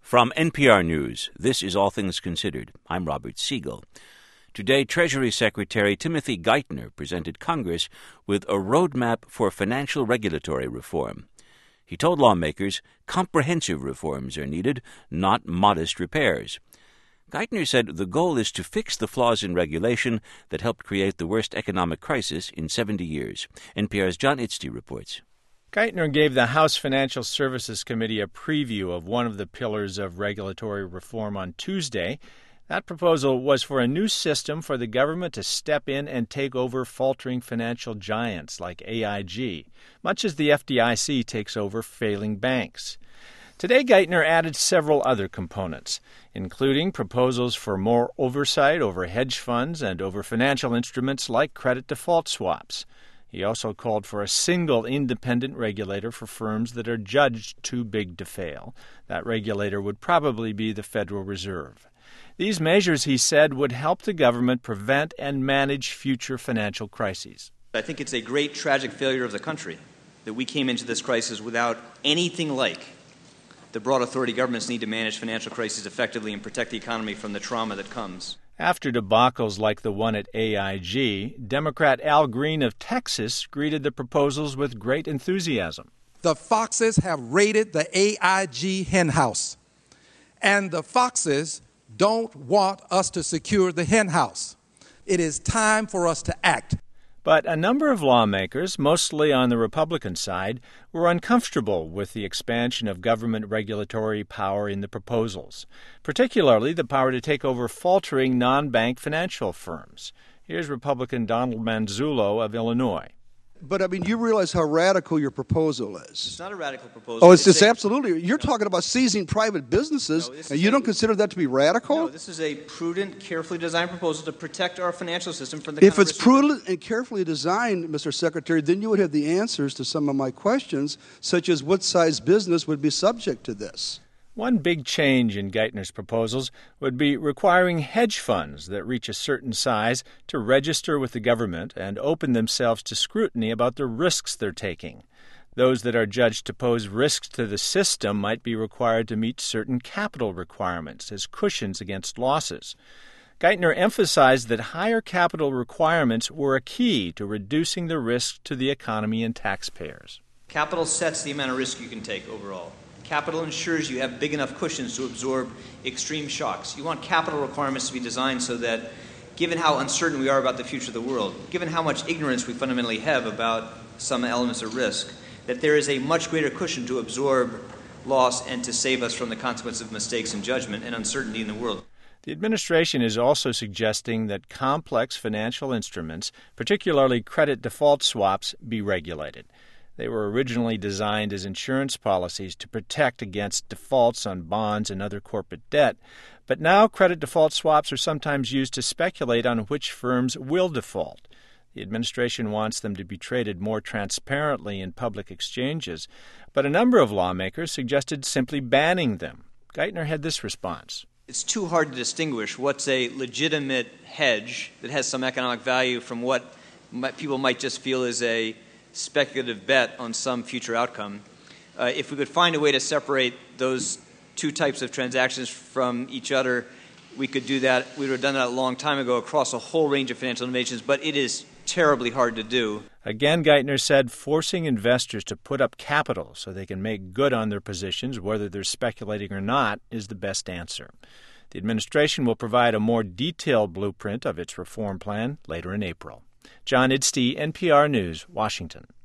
From NPR News, this is All Things Considered. I'm Robert Siegel. Today, Treasury Secretary Timothy Geithner presented Congress with a roadmap for financial regulatory reform. He told lawmakers comprehensive reforms are needed, not modest repairs. Geithner said the goal is to fix the flaws in regulation that helped create the worst economic crisis in 70 years. NPR's John Itzty reports. Geithner gave the House Financial Services Committee a preview of one of the pillars of regulatory reform on Tuesday. That proposal was for a new system for the government to step in and take over faltering financial giants like AIG, much as the FDIC takes over failing banks. Today, Geithner added several other components, including proposals for more oversight over hedge funds and over financial instruments like credit default swaps. He also called for a single independent regulator for firms that are judged too big to fail. That regulator would probably be the Federal Reserve. These measures, he said, would help the government prevent and manage future financial crises. I think it's a great tragic failure of the country that we came into this crisis without anything like the broad authority governments need to manage financial crises effectively and protect the economy from the trauma that comes. After debacles like the one at AIG, Democrat Al Green of Texas greeted the proposals with great enthusiasm. The Foxes have raided the AIG henhouse, and the Foxes don't want us to secure the henhouse. It is time for us to act. But a number of lawmakers, mostly on the Republican side, were uncomfortable with the expansion of government regulatory power in the proposals, particularly the power to take over faltering non-bank financial firms. Here's Republican Donald Manzullo of Illinois. But, you realize how radical your proposal is. It's not a radical proposal. Oh, it's absolutely. You're talking about seizing private businesses, and you don't consider that to be radical? No, this is a prudent, carefully designed proposal to protect our financial system from the If it's prudent and carefully designed, Mr. Secretary, then you would have the answers to some of my questions, such as what size business would be subject to this. One big change in Geithner's proposals would be requiring hedge funds that reach a certain size to register with the government and open themselves to scrutiny about the risks they're taking. Those that are judged to pose risks to the system might be required to meet certain capital requirements as cushions against losses. Geithner emphasized that higher capital requirements were a key to reducing the risk to the economy and taxpayers. Capital sets the amount of risk you can take overall. Capital ensures you have big enough cushions to absorb extreme shocks. You want capital requirements to be designed so that, given how uncertain we are about the future of the world, given how much ignorance we fundamentally have about some elements of risk, that there is a much greater cushion to absorb loss and to save us from the consequences of mistakes in judgment and uncertainty in the world. The administration is also suggesting that complex financial instruments, particularly credit default swaps, be regulated. They were originally designed as insurance policies to protect against defaults on bonds and other corporate debt, but now credit default swaps are sometimes used to speculate on which firms will default. The administration wants them to be traded more transparently in public exchanges, but a number of lawmakers suggested simply banning them. Geithner had this response. It's too hard to distinguish what's a legitimate hedge that has some economic value from what people might just feel is a speculative bet on some future outcome. If we could find a way to separate those two types of transactions from each other, we could do that. We would have done that a long time ago across a whole range of financial innovations, but it is terribly hard to do. Again, Geithner said forcing investors to put up capital so they can make good on their positions, whether they're speculating or not, is the best answer. The administration will provide a more detailed blueprint of its reform plan later in April. John Itzty, NPR News, Washington.